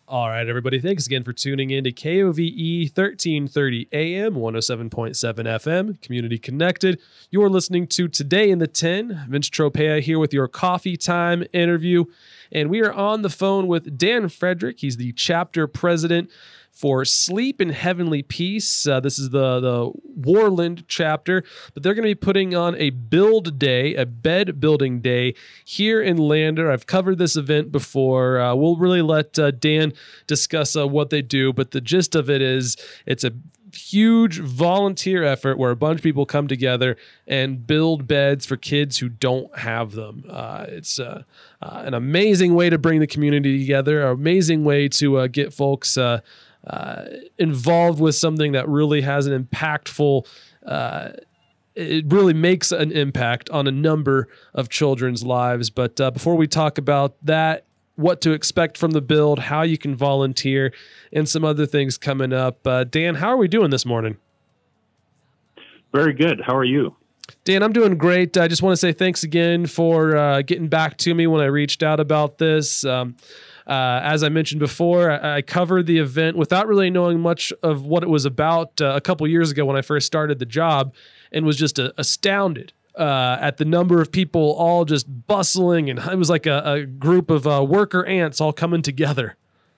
All right, everybody. Thanks again for tuning in to KOVE 1330 AM, 107.7 FM, Community Connected. You're listening to Today in the 10. Vince Tropea here with your coffee time interview. And we are on the phone with Dan Frederick. He's the chapter president for Sleep in Heavenly Peace. This is the Worland chapter, but they're going to be putting on a build day, a bed building day here in Lander. I've covered this event before. We'll really let Dan discuss what they do, but the gist of it is it's a huge volunteer effort where a bunch of people come together and build beds for kids who don't have them. It's an amazing way to bring the community together, an amazing way to get folks involved with something that really has an impactful, it really makes an impact on a number of children's lives. But before we talk about that, what to expect from the build, how you can volunteer, and some other things coming up. Dan, how are we doing this morning? Very good. How are you? Dan, I'm doing great. I just want to say thanks again for getting back to me when I reached out about this. As I mentioned before, I covered the event without really knowing much of what it was about a couple years ago when I first started the job, and was just astounded at the number of people all just bustling, and it was like a group of worker ants all coming together.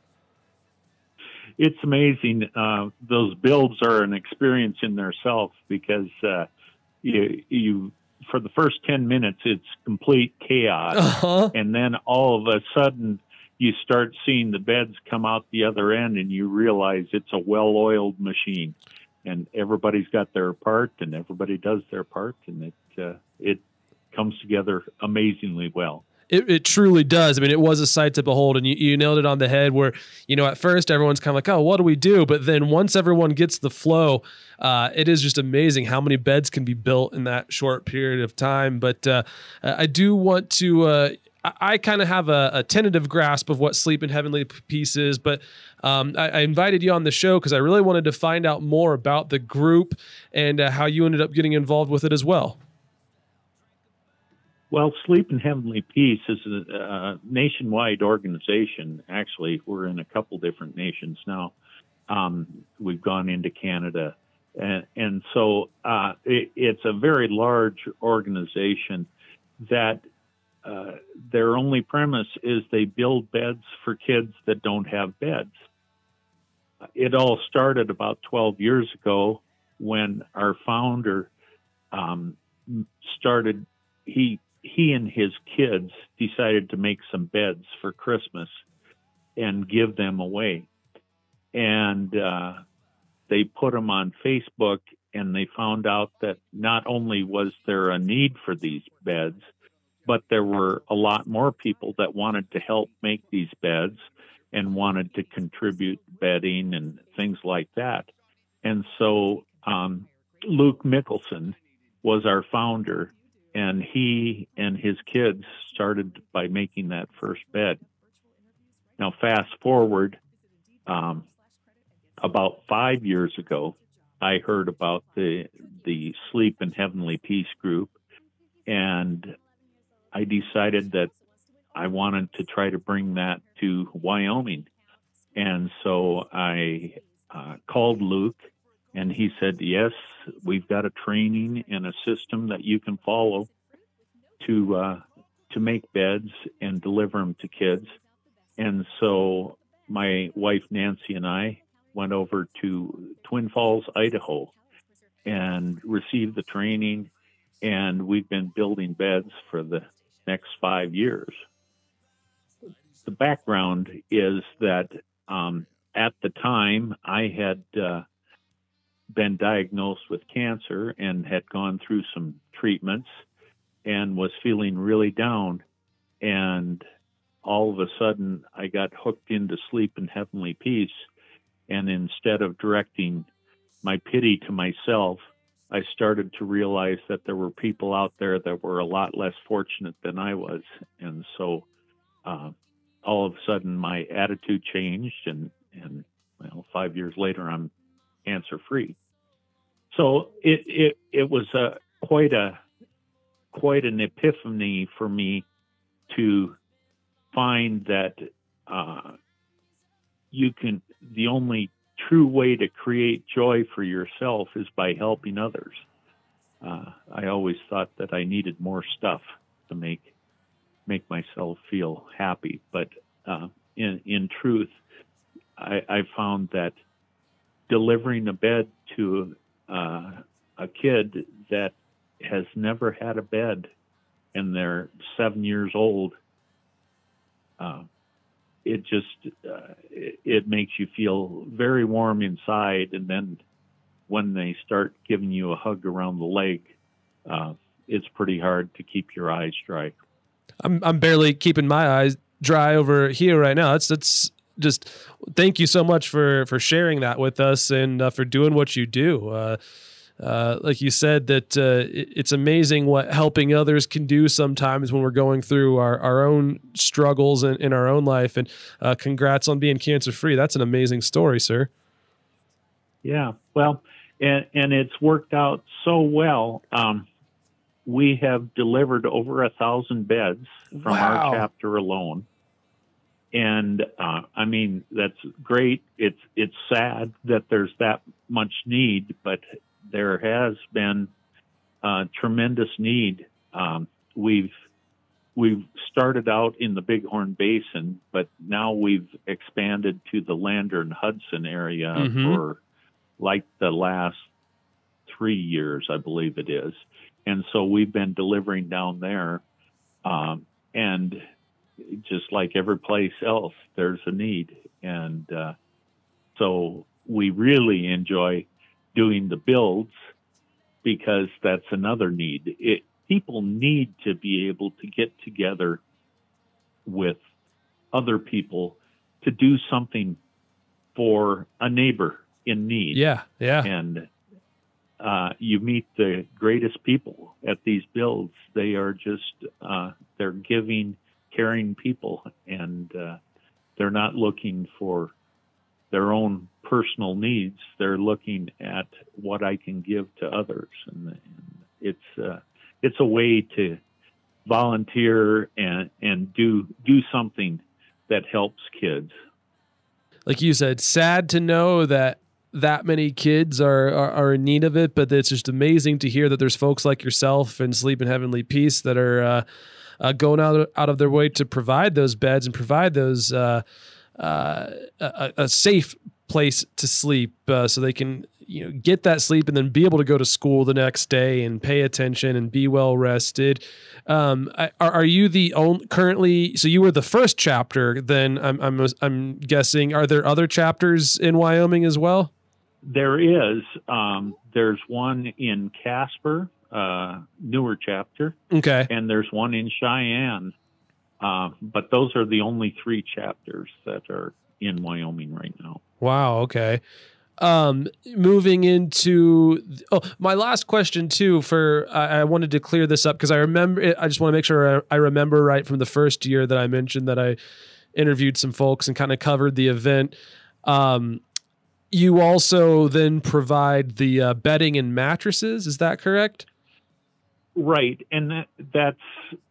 It's amazing. Those builds are an experience in themselves because you for the first 10 minutes, it's complete chaos. And then all of a sudden, you start seeing the beds come out the other end, and you realize it's a well-oiled machine, and everybody's got their part, and everybody does their part, and it comes together amazingly well. It truly does. I mean, it was a sight to behold, and you nailed it on the head where, at first everyone's kind of like, oh, what do we do? But then once everyone gets the flow, it is just amazing how many beds can be built in that short period of time. But I do want to... I kind of have a tentative grasp of what Sleep in Heavenly Peace is, but I invited you on the show because I really wanted to find out more about the group and how you ended up getting involved with it as well. Well, Sleep in Heavenly Peace is a nationwide organization. Actually, we're in a couple different nations now. We've gone into Canada. And so it's a very large organization that their only premise is they build beds for kids that don't have beds. It all started about 12 years ago when our founder started, he and his kids decided to make some beds for Christmas and give them away. And they put them on Facebook, and they found out that not only was there a need for these beds, but there were a lot more people that wanted to help make these beds and wanted to contribute bedding and things like that. And so Luke Mickelson was our founder, and he and his kids started by making that first bed. Now, fast forward about 5 years ago, I heard about the Sleep in Heavenly Peace group, and I decided that I wanted to try to bring that to Wyoming. And so I called Luke, and he said, yes, we've got a training and a system that you can follow to make beds and deliver them to kids. And so my wife, Nancy, and I went over to Twin Falls, Idaho, and received the training, and we've been building beds for the next 5 years. The background is that at the time I had been diagnosed with cancer and had gone through some treatments and was feeling really down. And all of a sudden I got hooked into Sleep in Heavenly Peace. And instead of directing my pity to myself, I started to realize that there were people out there that were a lot less fortunate than I was. And so all of a sudden my attitude changed, and 5 years later I'm cancer free. So it was quite an epiphany for me to find that the only true way to create joy for yourself is by helping others. I always thought that I needed more stuff to make myself feel happy, but in truth, I found that delivering a bed to a kid that has never had a bed and they're 7 years old, it just it makes you feel very warm inside. And then when they start giving you a hug around the leg, it's pretty hard to keep your eyes dry. I'm barely keeping my eyes dry over here right now. It's just thank you so much for sharing that with us and for doing what you do. Like you said, that it's amazing what helping others can do sometimes when we're going through our own struggles in our own life. And congrats on being cancer free. That's an amazing story, sir. Yeah, well, and it's worked out so well. We have delivered over 1,000 beds from our chapter alone. And I mean, that's great. It's sad that there's that much need, but there has been tremendous need. We've started out in the Bighorn Basin, but now we've expanded to the Lander and Hudson area for like the last 3 years, I believe it is. And so we've been delivering down there. And just like every place else, there's a need. And so we really enjoy doing the builds because that's another need. People need to be able to get together with other people to do something for a neighbor in need. Yeah. And you meet the greatest people at these builds. They are just, they're giving, caring people, and they're not looking for their own personal needs. They're looking at what I can give to others. And it's a way to volunteer and do something that helps kids. Like you said, sad to know that many kids are in need of it, but it's just amazing to hear that there's folks like yourself and Sleep in Heavenly Peace that are going out of their way to provide those beds and provide those a safe place to sleep, so they can get that sleep and then be able to go to school the next day and pay attention and be well rested. Are you the only currently? So you were the first chapter. Then I'm guessing. Are there other chapters in Wyoming as well? There is. There's one in Casper, newer chapter. Okay. And there's one in Cheyenne. But those are the only 3 chapters that are in Wyoming right now. Wow. Okay. Moving into my last question too, I wanted to clear this up because I just want to make sure I remember right from the first year that I mentioned that I interviewed some folks and kind of covered the event. You also then provide the bedding and mattresses. Is that correct? Right. And that's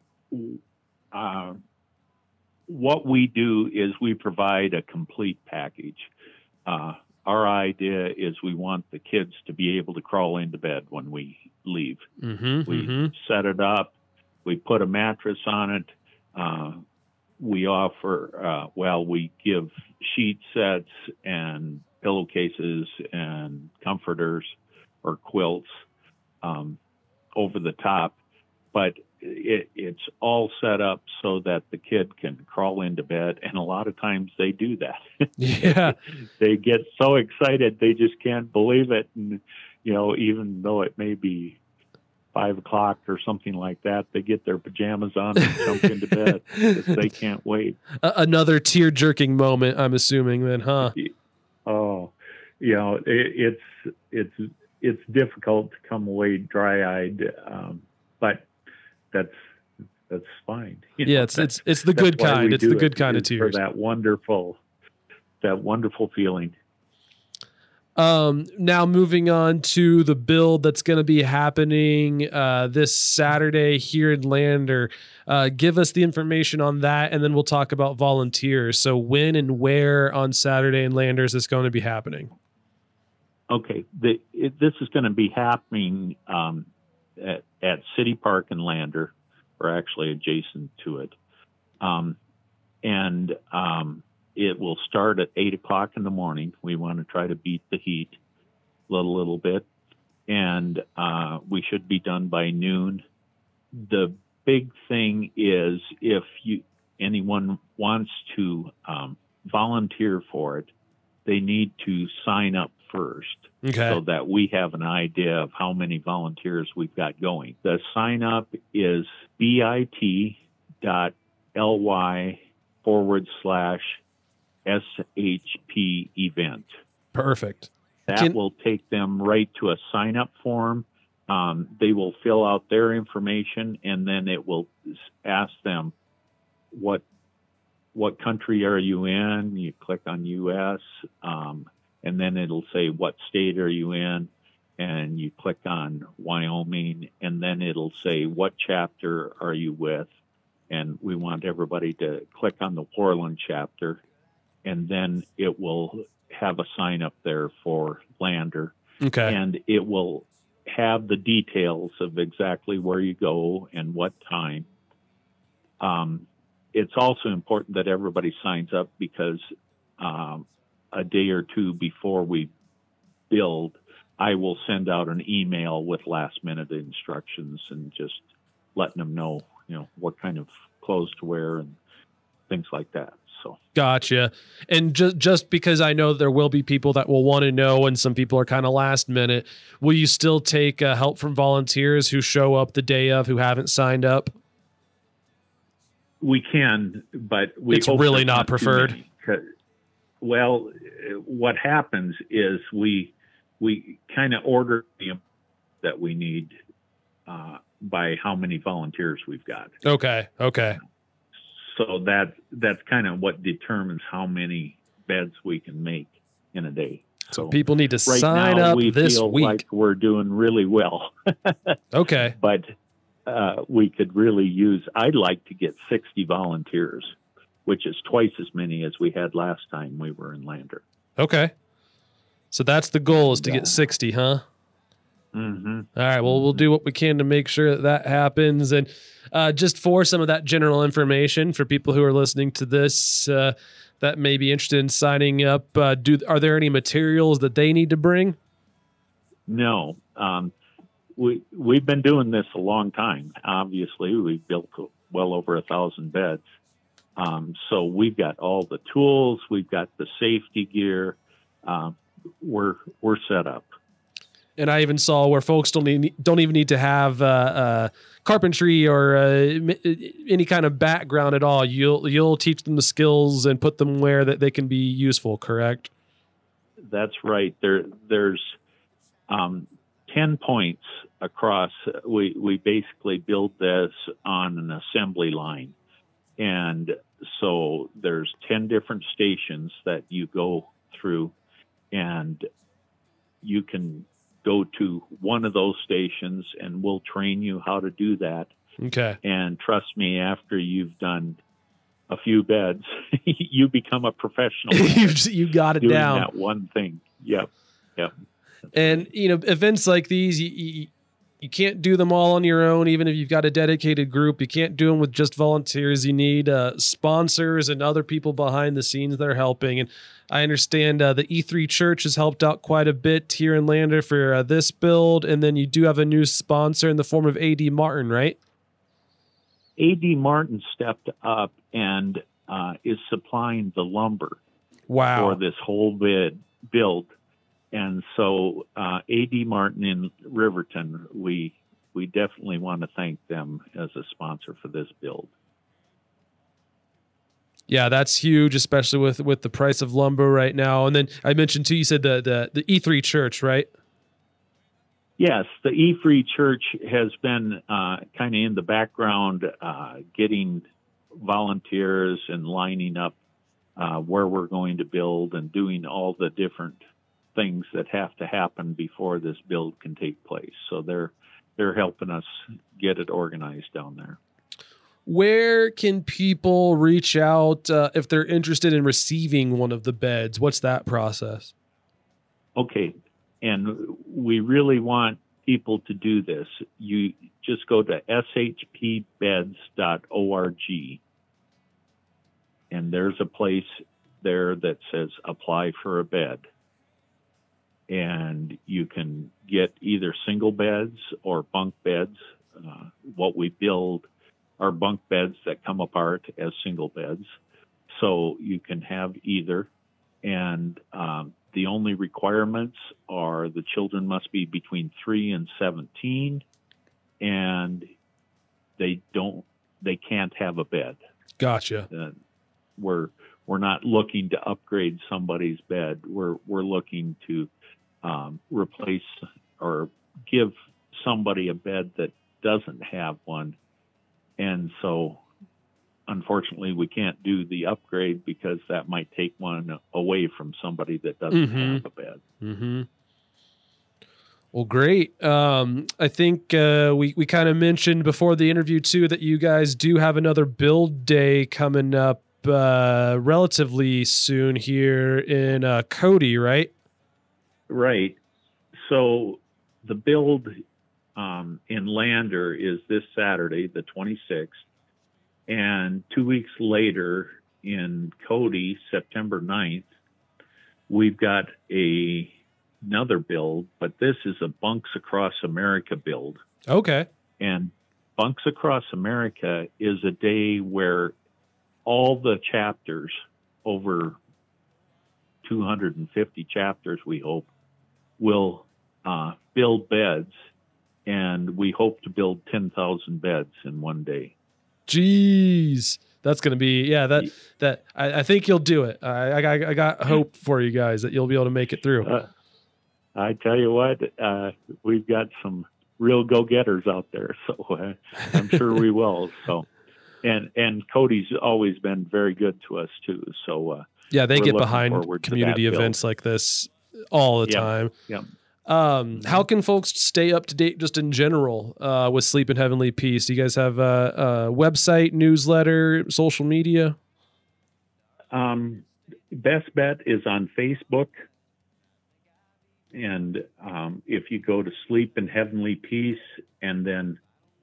what we do is we provide a complete package. Our idea is we want the kids to be able to crawl into bed when we leave. We set it up. We put a mattress on it. We offer, we give sheet sets and pillowcases and comforters or quilts over the top. But it's all set up so that the kid can crawl into bed, and a lot of times they do that. Yeah. They get so excited they just can't believe it, and even though it may be 5 o'clock or something like that, they get their pajamas on and jump into bed because they can't wait. Another tear-jerking moment, I'm assuming then, huh? Oh, it's difficult to come away dry-eyed, but that's fine. Yeah, it's the good kind. It's the good kind of tears. For that wonderful feeling. Now moving on to the build that's going to be happening this Saturday here in Lander. Give us the information on that, and then we'll talk about volunteers. So when and where on Saturday in Lander is this going to be happening? Okay, this is going to be happening at City Park in Lander, or actually adjacent to it. And it will start at 8 o'clock in the morning. We want to try to beat the heat a little bit. And we should be done by noon. The big thing is if anyone wants to volunteer for it, they need to sign up first. Okay. So that we have an idea of how many volunteers we've got going. The sign up is bit.ly/SHP event. Perfect. That will take them right to a sign up form. They will fill out their information, and then it will ask them what country are you in. You click on U.S., and then it'll say what state are you in, and you click on Wyoming, and then it'll say what chapter are you with, and we want everybody to click on the Portland chapter, and then it will have a sign up there for Lander. Okay. And it will have the details of exactly where you go and what time. It's also important that everybody signs up because a day or two before we build, I will send out an email with last minute instructions and just letting them know, what kind of clothes to wear and things like that. So gotcha. And just because I know there will be people that will want to know, and some people are kind of last minute, will you still take help from volunteers who show up the day of who haven't signed up? We can, but it's really not preferred. Well, what happens is we kind of order the amount that we need by how many volunteers we've got. Okay. So that's kind of what determines how many beds we can make in a day. So people need to right sign now, up we this feel week. Like we're doing really well. Okay. But we could really use, I'd like to get 60 volunteers, which is twice as many as we had last time we were in Lander. Okay. So that's the goal, is to get 60, huh? Mm-hmm. All right. Well, we'll do what we can to make sure that happens. And just for some of that general information for people who are listening to this that may be interested in signing up, are there any materials that they need to bring? No. We've been doing this a long time. Obviously, we built well over 1,000 beds. So we've got all the tools, we've got the safety gear. We're set up. And I even saw where folks don't even need to have carpentry or any kind of background at all. You'll teach them the skills and put them where that they can be useful. Correct? That's right. There's 10 points across. We basically build this on an assembly line, and so there's 10 different stations that you go through, and you can go to one of those stations and we'll train you how to do that. Okay. And trust me, after you've done a few beds, you become a professional. you got it doing down. That one thing. Yep. And, events like these, you can't do them all on your own, even if you've got a dedicated group. You can't do them with just volunteers. You need sponsors and other people behind the scenes that are helping. And I understand the E3 Church has helped out quite a bit here in Lander for this build. And then you do have a new sponsor in the form of A.D. Martin, right? A.D. Martin stepped up and is supplying the lumber for this whole build. And so A.D. Martin in Riverton, we definitely want to thank them as a sponsor for this build. Yeah, that's huge, especially with the price of lumber right now. And then I mentioned too, you said the E3 Church, right? Yes, the E3 Church has been kind of in the background, getting volunteers and lining up where we're going to build and doing all the different things that have to happen before this build can take place. So they're helping us get it organized down there. Where can people reach out if they're interested in receiving one of the beds? What's that process? Okay. And we really want people to do this. You just go to shpbeds.org, and there's a place there that says apply for a bed. And you can get either single beds or bunk beds. What we build are bunk beds that come apart as single beds. So you can have either. And the only requirements are the children must be between 3 and 17, and they can't have a bed. Gotcha. We're not looking to upgrade somebody's bed. We're looking to replace or give somebody a bed that doesn't have one. And so, unfortunately, we can't do the upgrade because that might take one away from somebody that doesn't have a bed. Mm-hmm. Well, great. I think we kind of mentioned before the interview, too, that you guys do have another build day coming up relatively soon here in Cody, right? Right. So the build in Lander is this Saturday, the 26th. And 2 weeks later in Cody, September 9th, we've got another build, but this is a Bunks Across America build. Okay. And Bunks Across America is a day where all the chapters, over 250 chapters, we hope, will build beds. And we hope to build 10,000 beds in one day. Jeez, that's going to be, I think you'll do it. I got hope for you guys that you'll be able to make it through. I tell you what, we've got some real go-getters out there, so I'm sure we will. So, and Cody's always been very good to us too. So, they get behind community events like this all the time. Yeah. How can folks stay up to date just in general with Sleep in Heavenly Peace? Do you guys have a website, newsletter, social media? Best bet is on Facebook. And if you go to Sleep in Heavenly Peace and then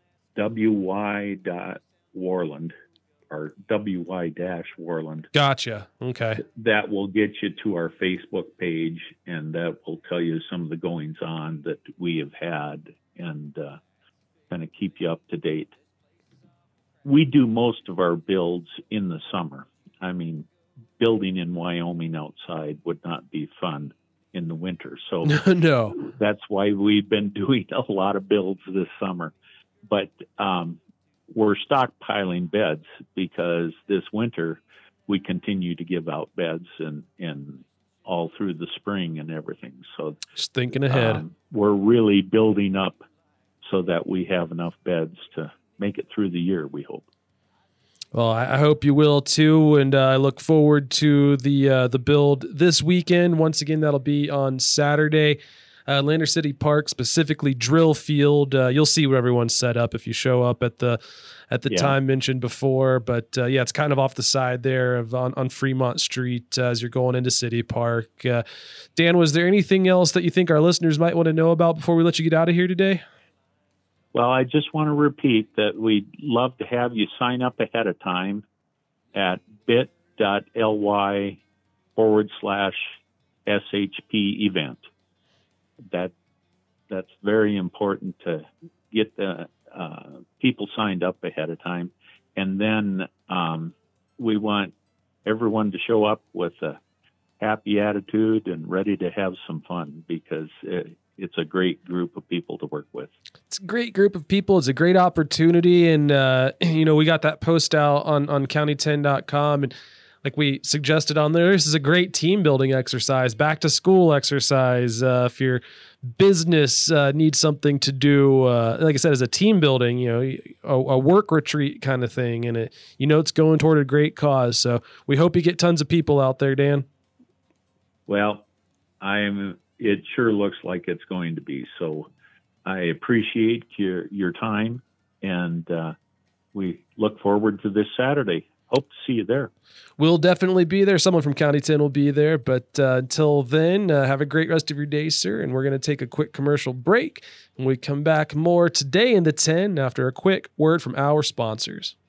wy.warland or wy-warland. Gotcha. Okay. That will get you to our Facebook page, and that will tell you some of the goings on that we have had and kind of keep you up to date. We do most of our builds in the summer. I mean, building in Wyoming outside would not be fun in the winter. So no, that's why we've been doing a lot of builds this summer. But we're stockpiling beds because this winter we continue to give out beds and all through the spring and everything. So just thinking ahead, we're really building up so that we have enough beds to make it through the year, we hope. Well, I hope you will too, and I look forward to the build this weekend. Once again, that'll be on Saturday. Lander City Park, specifically Drill Field. You'll see what everyone's set up if you show up at the time mentioned before. But it's kind of off the side there on Fremont Street as you're going into City Park. Dan, was there anything else that you think our listeners might want to know about before we let you get out of here today? Well, I just want to repeat that we'd love to have you sign up ahead of time at bit.ly/SHP event. That's very important to get the people signed up ahead of time. And then we want everyone to show up with a happy attitude and ready to have some fun because it's a great group of people to work with. It's a great group of people. It's a great opportunity. And, we got that post out on county10.com. And like we suggested on there, this is a great team building exercise, back to school exercise. If your business needs something to do, like I said, as a team building, a work retreat kind of thing. And it's going toward a great cause. So we hope you get tons of people out there, Dan. Well, I'm it sure looks like it's going to be. So I appreciate your time, and we look forward to this Saturday. Hope to see you there. We'll definitely be there. Someone from County 10 will be there. But until then, have a great rest of your day, sir. And we're going to take a quick commercial break. When we come back, more Today in the 10 after a quick word from our sponsors.